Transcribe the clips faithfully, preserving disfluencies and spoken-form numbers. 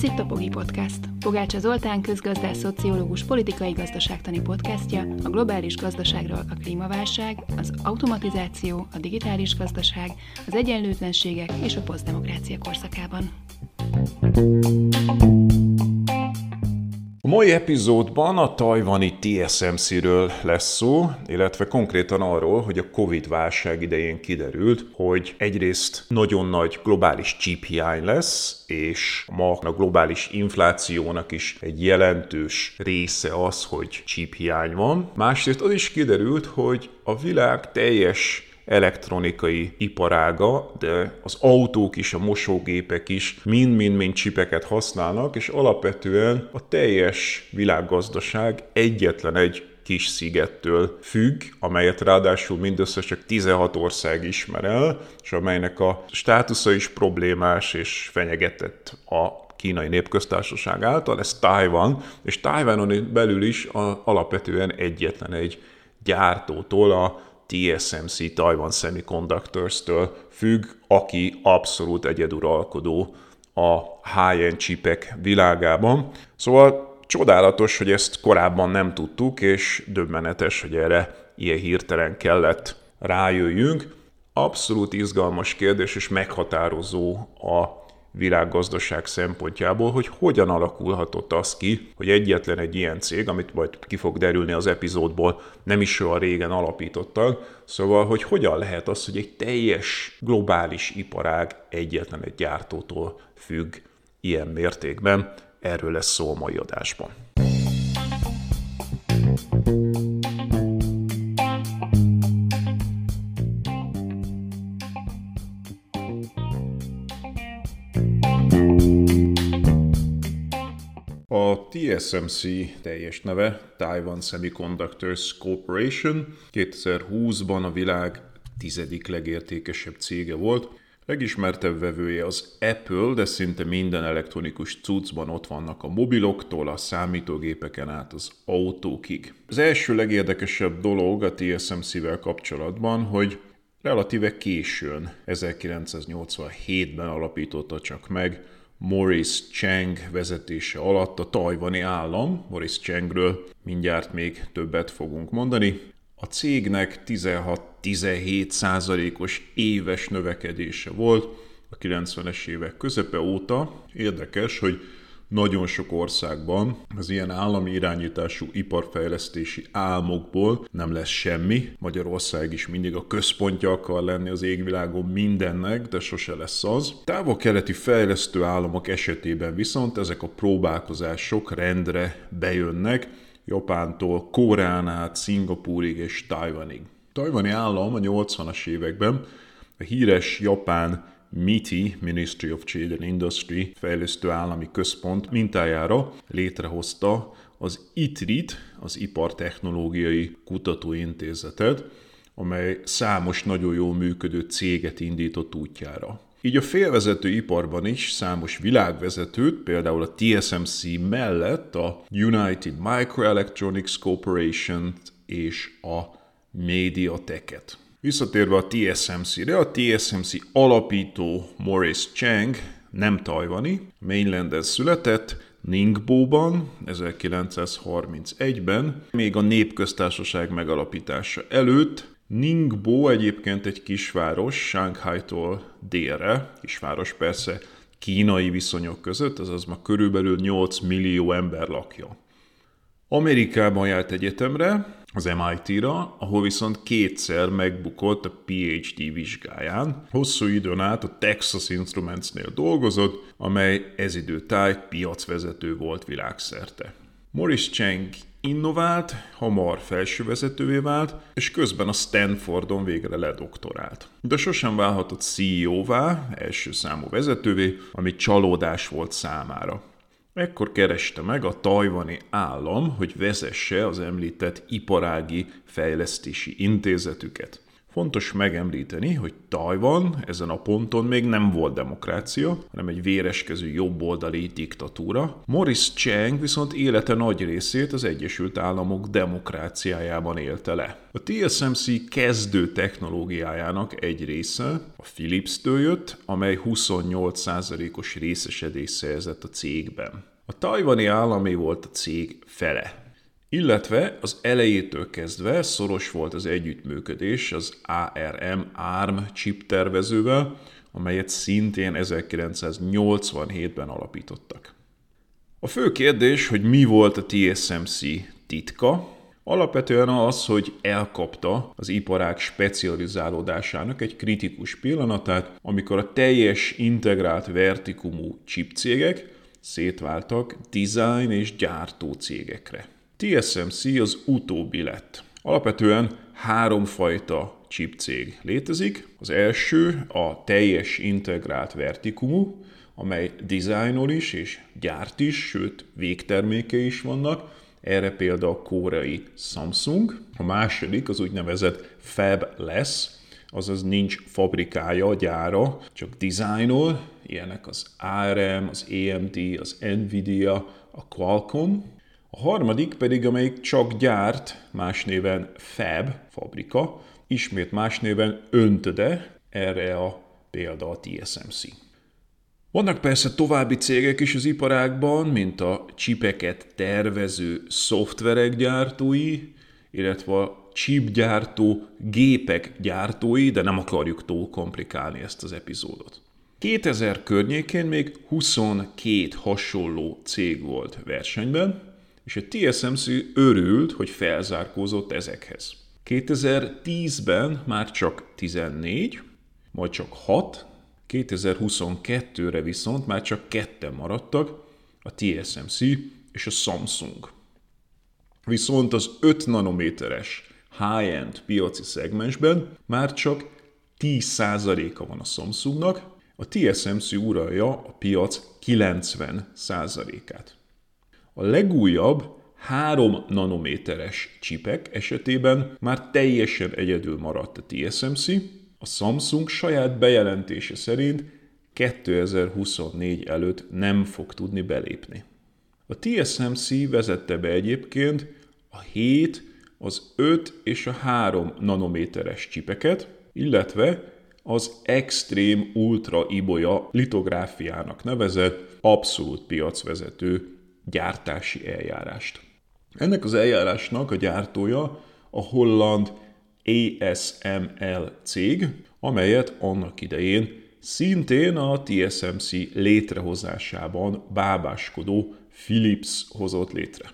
itt a Pogi Podcast. Pogácsa Zoltán közgazdász, szociológus, politikai gazdaságtani podcastja a globális gazdaságról, a klímaválság, az automatizáció, a digitális gazdaság, az egyenlőtlenségek és a posztdemokrácia korszakában. A mai epizódban a tajvani té es em cé-ről lesz szó, illetve konkrétan arról, hogy a Covid-válság idején kiderült, hogy egyrészt nagyon nagy globális csíphiány lesz, és ma a globális inflációnak is egy jelentős része az, hogy csíphiány van. Másrészt az is kiderült, hogy a világ teljes elektronikai iparága, de az autók is, a mosógépek is mind-mind-mind csipeket használnak, és alapvetően a teljes világgazdaság egyetlen egy kis szigettől függ, amelyet ráadásul mindössze csak tizenhat ország ismer el, és amelynek a státusza is problémás és fenyegetett a Kínai Népköztársaság által, ez Tajvan, és Tajvanon belül is a, alapvetően egyetlen egy gyártótól, a té es em cé Taiwan Semiconductors-től függ, aki abszolút egyeduralkodó a high-end csipek világában. Szóval csodálatos, hogy ezt korábban nem tudtuk, és döbbenetes, hogy erre ilyen hirtelen kellett rájöjjünk. Abszolút izgalmas kérdés, és meghatározó a világgazdaság szempontjából, hogy hogyan alakulhatott az ki, hogy egyetlen egy ilyen cég, amit majd ki fog derülni az epizódból, nem is olyan régen alapítottak, szóval, hogy hogyan lehet az, hogy egy teljes globális iparág egyetlen egy gyártótól függ ilyen mértékben. Erről lesz szó a mai adásban. A té es em cé teljes neve Taiwan Semiconductors Corporation kétezer-húszban a világ tizedik legértékesebb cége volt. Legismertebb vevője az Apple, de szinte minden elektronikus cuccban ott vannak a mobiloktól, a számítógépeken át az autókig. Az első legérdekesebb dolog a té es em cé-vel kapcsolatban, hogy relatíve későn, ezerkilencszáznyolcvanhétben alapította csak meg Maurice Cheng vezetése alatt a tajvani állam. Maurice Chengről mindjárt még többet fogunk mondani. A cégnek tizenhat-tizenhét százalékos éves növekedése volt a kilencvenes évek közepe óta. Érdekes, hogy nagyon sok országban az ilyen állami irányítású iparfejlesztési álmokból nem lesz semmi. Magyarország is mindig a központja akar lenni az égvilágon mindennek, de sose lesz az. Távol-keleti fejlesztő államok esetében viszont ezek a próbálkozások rendre bejönnek, Japántól Koreán át, Szingapúrig és Tajvanig. A tajvani állam a nyolcvanas években a híres japán em i té, Ministry of Trade and Industry fejlesztő állami központ mintájára létrehozta az i té er i té, az Ipartechnológiai Kutatóintézetet, amely számos nagyon jól működő céget indított útjára. Így a félvezető iparban is számos világvezetőt, például a té es em cé mellett a United Microelectronics Corporation és a MediaTek-et. Visszatérve a té es em cé-re, a té es em cé alapító Maurice Cheng nem tajvani, Mainlanden született, Ningboban ezerkilencszázharmincegyben, még a Népköztársaság megalapítása előtt. Ningbo egyébként egy kisváros, Shanghai-tól délre, kisváros persze kínai viszonyok között, azaz ma körülbelül nyolc millió ember lakja. Amerikában járt egyetemre, az em i té-ra, ahol viszont kétszer megbukott a pé há dé vizsgáján. Hosszú időn át a Texas Instrumentsnél dolgozott, amely ez időtájt piacvezető volt világszerte. Maurice Cheng innovált, hamar felsővezetővé vált, és közben a Stanfordon végre ledoktorált. De sosem válhatott cé í ó-vá, első számú vezetővé, ami csalódás volt számára. Ekkor kereste meg a tajvani állam, hogy vezesse az említett iparági fejlesztési intézetüket. Fontos megemlíteni, hogy Tajvan ezen a ponton még nem volt demokrácia, hanem egy véreskezű jobboldali diktatúra. Maurice Cheng viszont élete nagy részét az Egyesült Államok demokráciájában élte le. A té es em cé kezdő technológiájának egy része a Philips-től jött, amely huszonnyolc százalékos részesedést szerzett a cégben. A tajvani államé volt a cég fele. Illetve az elejétől kezdve szoros volt az együttműködés az á er em ARM chiptervezővel, amelyet szintén ezerkilencszáznyolcvanhétben alapítottak. A fő kérdés, hogy mi volt a té es em cé titka, alapvetően az, hogy elkapta az iparág specializálódásának egy kritikus pillanatát, amikor a teljes integrált vertikumú chipcégek szétváltak design és gyártó cégekre. té es em cé az utóbbi lett. Alapvetően háromfajta chipcég létezik. Az első a teljes integrált vertikumú, amely dizájnol is és gyárt is, sőt végtermékei is vannak. Erre például a koreai Samsung. A második az úgynevezett fabless, azaz nincs fabrikája, gyára, csak dizájnol. Ilyenek az á er em, az á em dé, az Nvidia, a Qualcomm. A harmadik pedig, amelyik csak gyárt, más néven fab, fabrika, ismét más néven öntöde, erre a példa a té es em cé. Vannak persze további cégek is az iparágban, mint a csipeket tervező szoftverek gyártói, illetve a chipgyártó gépek gyártói, de nem akarjuk túl komplikálni ezt az epizódot. kétezer környékén még huszonkét hasonló cég volt versenyben, és a té es em cé örült, hogy felzárkózott ezekhez. kétezer-tízben már csak tizennégy, majd csak hat, kétezer-huszonkettőre viszont már csak ketten maradtak, a té es em cé és a Samsung. Viszont az öt nanométeres high-end piaci szegmensben már csak tíz százaléka van a Samsungnak, a té es em cé uralja a piac kilencven százalékát. A legújabb három nanométeres csipek esetében már teljesen egyedül maradt a té es em cé, a Samsung saját bejelentése szerint kétezer-huszonnégy előtt nem fog tudni belépni. A té es em cé vezette be egyébként a hét, az öt és a három nanométeres csipeket, illetve az Extreme Ultra Ibolya litográfiának nevezett abszolút piacvezető gyártási eljárást. Ennek az eljárásnak a gyártója a holland á es em el cég, amelyet annak idején szintén a té es em cé létrehozásában bábáskodó Philips hozott létre.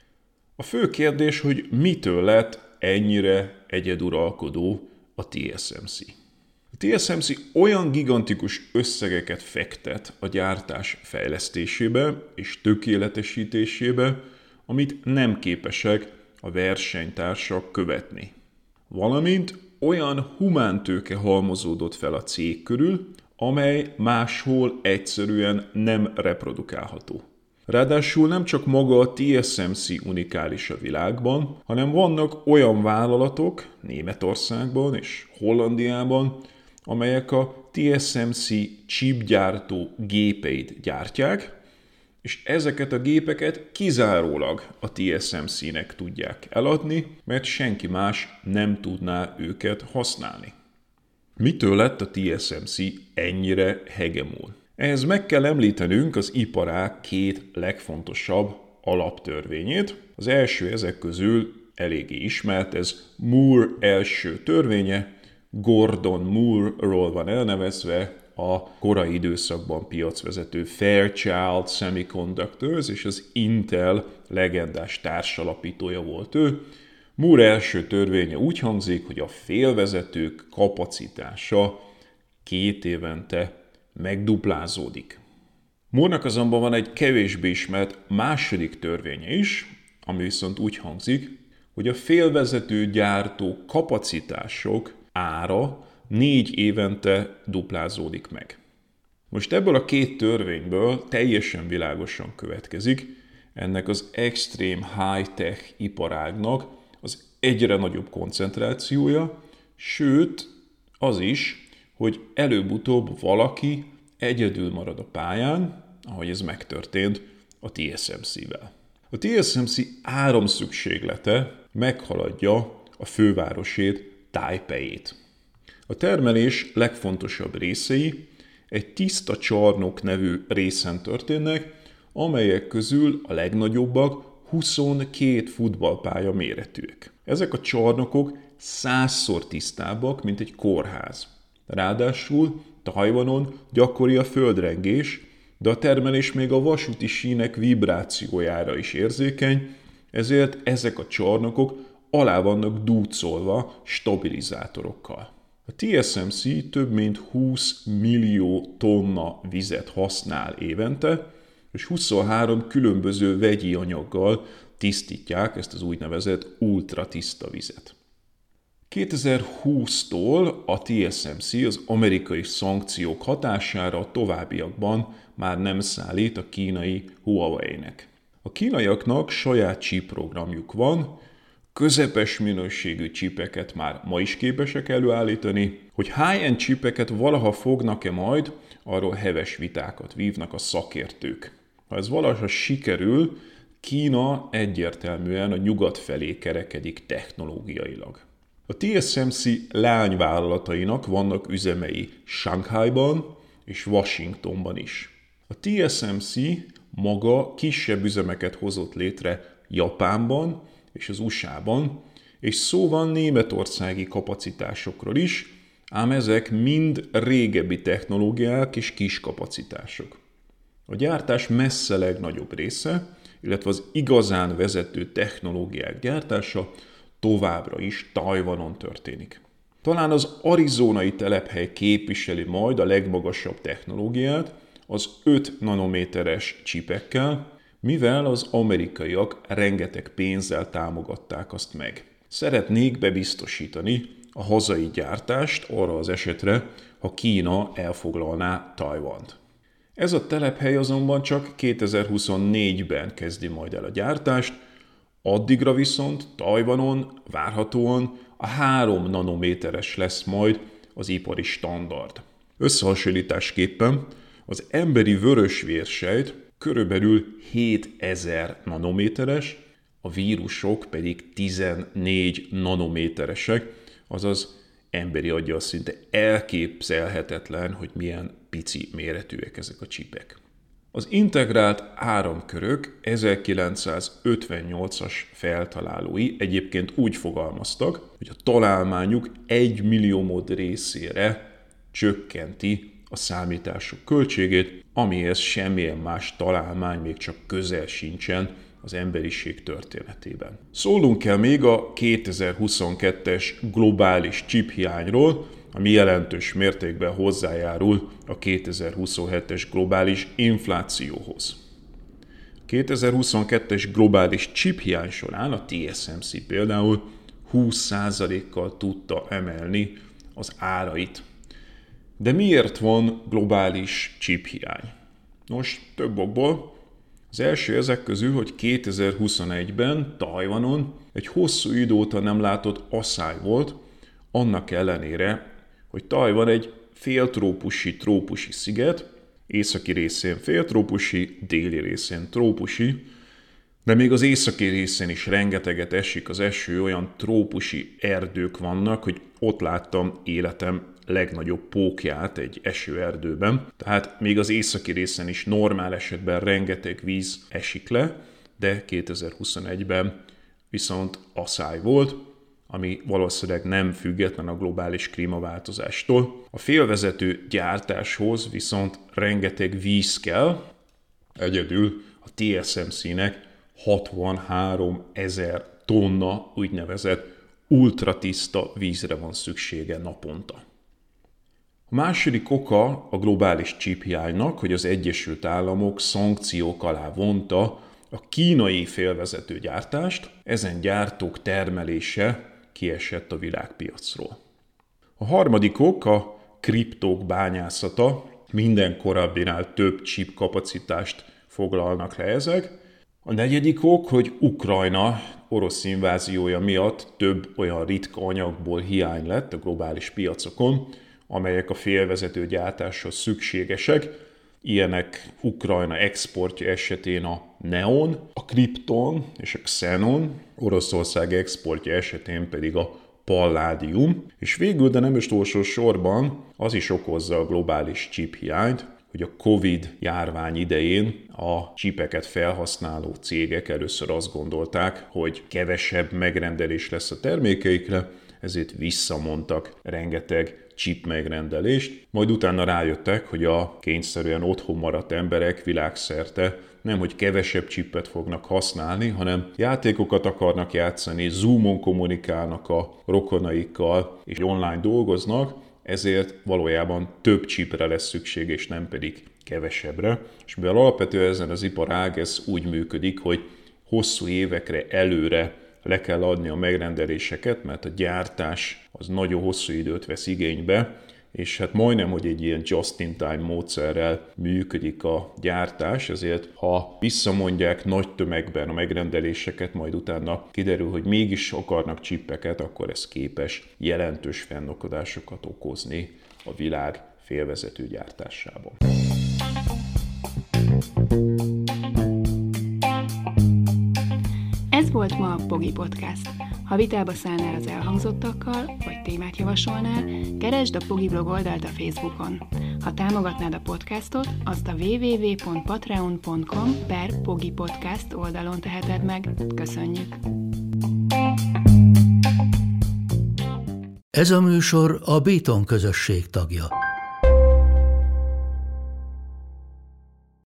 A fő kérdés, hogy mitől lett ennyire egyeduralkodó a té es em cé. A té es em cé olyan gigantikus összegeket fektet a gyártás fejlesztésébe és tökéletesítésébe, amit nem képesek a versenytársak követni. Valamint olyan humántőke halmozódott fel a cég körül, amely máshol egyszerűen nem reprodukálható. Ráadásul nem csak maga a té es em cé unikális a világban, hanem vannak olyan vállalatok Németországban és Hollandiában, amelyek a té es em cé chipgyártó gépeit gyártják, és ezeket a gépeket kizárólag a té es em cének tudják eladni, mert senki más nem tudná őket használni. Mitől lett a té es em cé ennyire hegemon? Ehhez meg kell említenünk az iparág két legfontosabb alaptörvényét. Az első ezek közül eléggé ismert, ez Moore első törvénye, Gordon Moore-ról van elnevezve, a korai időszakban piacvezető Fairchild Semiconductors és az Intel legendás társalapítója volt ő. Moore első törvénye úgy hangzik, hogy a félvezetők kapacitása két évente megduplázódik. Moore-nak azonban van egy kevésbé ismert második törvénye is, ami viszont úgy hangzik, hogy a félvezető gyártó kapacitások ára négy évente duplázódik meg. Most ebből a két törvényből teljesen világosan következik ennek az extrém high-tech iparágnak az egyre nagyobb koncentrációja, Sőt, az is, hogy előbb-utóbb valaki egyedül marad a pályán, ahogy ez megtörtént a té es em cé-vel. A té es em cé áramszükséglete meghaladja a fővárosét, Taipei-t. A termelés legfontosabb részei egy tiszta csarnok nevű részen történnek, amelyek közül a legnagyobbak huszonkét futballpálya méretűek. Ezek a csarnokok százszor tisztábbak, mint egy kórház. Ráadásul Tajvanon gyakori a földrengés, de a termelés még a vasúti sínek vibrációjára is érzékeny, ezért ezek a csarnokok alá vannak dúcolva stabilizátorokkal. A té es em cé több mint húsz millió tonna vizet használ évente, és huszonhárom különböző vegyi anyaggal tisztítják ezt az úgynevezett ultratiszta vizet. kétezer-húsztól a té es em cé az amerikai szankciók hatására a továbbiakban már nem szállít a kínai Huawei-nek. A kínaiaknak saját chip programjuk van, közepes minőségű csipeket már ma is képesek előállítani, hogy high-end csipeket valaha fognak-e majd, arról heves vitákat vívnak a szakértők. Ha ez valaha sikerül, Kína egyértelműen a nyugat felé kerekedik technológiailag. A té es em cé leányvállalatainak vannak üzemei Shanghaiban és Washingtonban is. A té es em cé maga kisebb üzemeket hozott létre Japánban és az u es á-ban, és szó van németországi kapacitásokról is, ám ezek mind régebbi technológiák és kis kapacitások. A gyártás messze legnagyobb része, illetve az igazán vezető technológiák gyártása továbbra is Tajvanon történik. Talán az arizonai telephely képviseli majd a legmagasabb technológiát, az öt nanométeres csipekkel, mivel az amerikaiak rengeteg pénzzel támogatták azt meg. Szeretnék bebiztosítani a hazai gyártást arra az esetre, ha Kína elfoglalná Tajvant. Ez a telephely azonban csak kétezer-huszonnégyben kezdi majd el a gyártást, addigra viszont Tajvanon várhatóan a három nanométeres lesz majd az ipari standard. Összehasonlításképpen az emberi vörösvérsejt körülbelül hétezer nanométeres, a vírusok pedig tizennégy nanométeresek, azaz emberi aggyal szinte elképzelhetetlen, hogy milyen pici méretűek ezek a csipek. Az integrált áramkörök ezerkilencszázötvennyolcas feltalálói egyébként úgy fogalmaztak, hogy a találmányuk egy milliómod részére csökkenti a számítások költségét, amihez semmilyen más találmány még csak közel sincsen az emberiség történetében. Szólunk kell még a kétezer-huszonkettes globális chiphiányról, ami jelentős mértékben hozzájárul a kétezer-huszonhetes globális inflációhoz. A kétezer-huszonkettes globális chiphiány során a té es em cé például húsz százalékkal tudta emelni az árait. De miért van globális chiphiány? Nos, több okból. Az első ezek közül, hogy kétezer-huszonegyben Tajvanon egy hosszú idő óta nem látott asszály volt, annak ellenére, hogy Tajvan egy féltrópusi, trópusi sziget, északi részén féltrópusi, déli részén trópusi, de még az északi részén is rengeteget esik az eső, olyan trópusi erdők vannak, hogy ott láttam életem legnagyobb pókját egy esőerdőben. Tehát még az északi részen is normál esetben rengeteg víz esik le, de kétezer-huszonegyben viszont asszály volt, ami valószínűleg nem független a globális klímaváltozástól. A félvezető gyártáshoz viszont rengeteg víz kell, egyedül a té es em cé-nek hatvanhárom ezer tonna úgynevezett ultratiszta vízre van szüksége naponta. A második oka a globális chiphiánynak, hogy az Egyesült Államok szankciók alá vonta a kínai félvezető gyártást, ezen gyártók termelése kiesett a világpiacról. A harmadik ok a kriptók bányászata, minden korábbinál több chip kapacitást foglalnak le ezek. A negyedik ok, hogy Ukrajna orosz inváziója miatt több olyan ritka anyagból hiány lett a globális piacokon, amelyek a félvezető gyártáshoz szükségesek. Ilyenek Ukrajna exportja esetén a neon, a kripton és a xenon, Oroszország exportja esetén pedig a palládium, és végül, de nem is utolsó sorban, az is okozza a globális chip hiányt, hogy a Covid járvány idején a csipeket felhasználó cégek először azt gondolták, hogy kevesebb megrendelés lesz a termékeikre, ezért visszamondtak rengeteg chip megrendelést, majd utána rájöttek, hogy a kényszerűen otthon maradt emberek világszerte nemhogy kevesebb chipet fognak használni, hanem játékokat akarnak játszani, Zoomon kommunikálnak a rokonaikkal, és online dolgoznak, ezért valójában több chipre lesz szükség, és nem pedig kevesebbre. És mivel alapvetően ezen az iparág ez úgy működik, hogy hosszú évekre előre le kell adni a megrendeléseket, mert a gyártás az nagyon hosszú időt vesz igénybe, és hát majdnem, hogy egy ilyen just-in-time módszerrel működik a gyártás, ezért ha visszamondják nagy tömegben a megrendeléseket, majd utána kiderül, hogy mégis akarnak csippeket, akkor ez képes jelentős fennakadásokat okozni a világ félvezető gyártásában. Ez volt ma a Pogi Podcast. Ha vitába szállnál az elhangzottakkal, vagy témát javasolnál, keresd a Pogi blog oldalt a Facebookon. Ha támogatnád a podcastot, azt a double-u double-u double-u pont patreon pont com per Pogi Podcast oldalon teheted meg. Köszönjük! Ez a műsor a Béton közösség tagja.